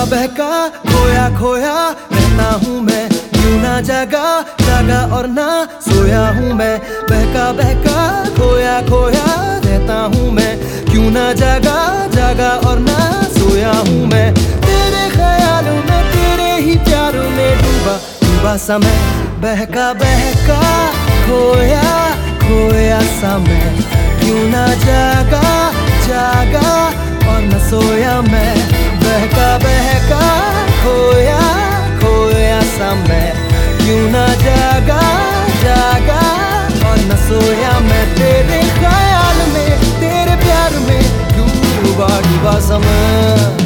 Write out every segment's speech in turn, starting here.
बहका खोया खोया रहता हूँ मैं, क्यों ना जागा जागा और ना सोया हूँ मैं। बहका बहका खोया खोया रहता हूँ मैं, क्यों ना जागा जागा और ना सोया हूँ मैं। तेरे ख्यालों में तेरे ही प्यारों में डूबा डूबा सा मैं। बहका बहका खोया खोया सा मैं, क्यों ना जागा जागा और न सोया मैं। बहका बहका खोया खोया सा मैं, क्यों ना जागा जागा और न सोया मैं। तेरे ख्याल में तेरे प्यार में डूबा डूबा सा मैं।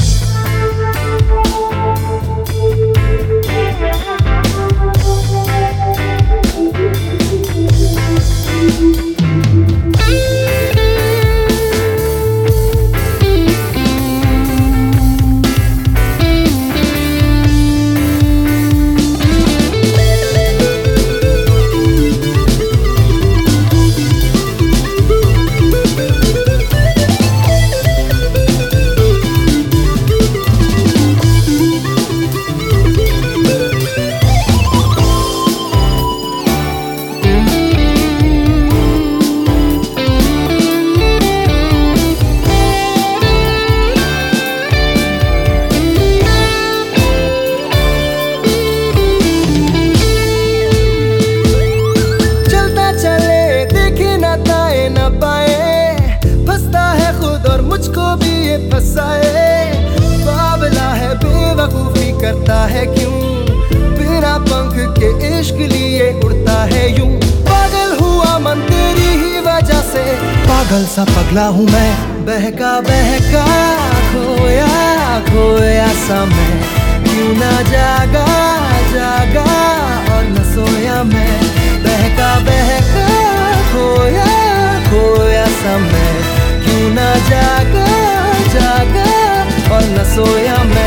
मुझको भी ये फसाए, बावला है बेवकूफी करता है क्यों, बिना पंख के इश्क लिए उड़ता है यूं। पागल हुआ मन तेरी ही वजह से, पागल सा पगला हूँ मैं। बहका बहका खोया खोया सा मैं, क्यों ना जागा जागा और न सोया मैं। बहका बहका खोया खोया सा मैं, क्यों ना जागा जागा और न सोया मैं।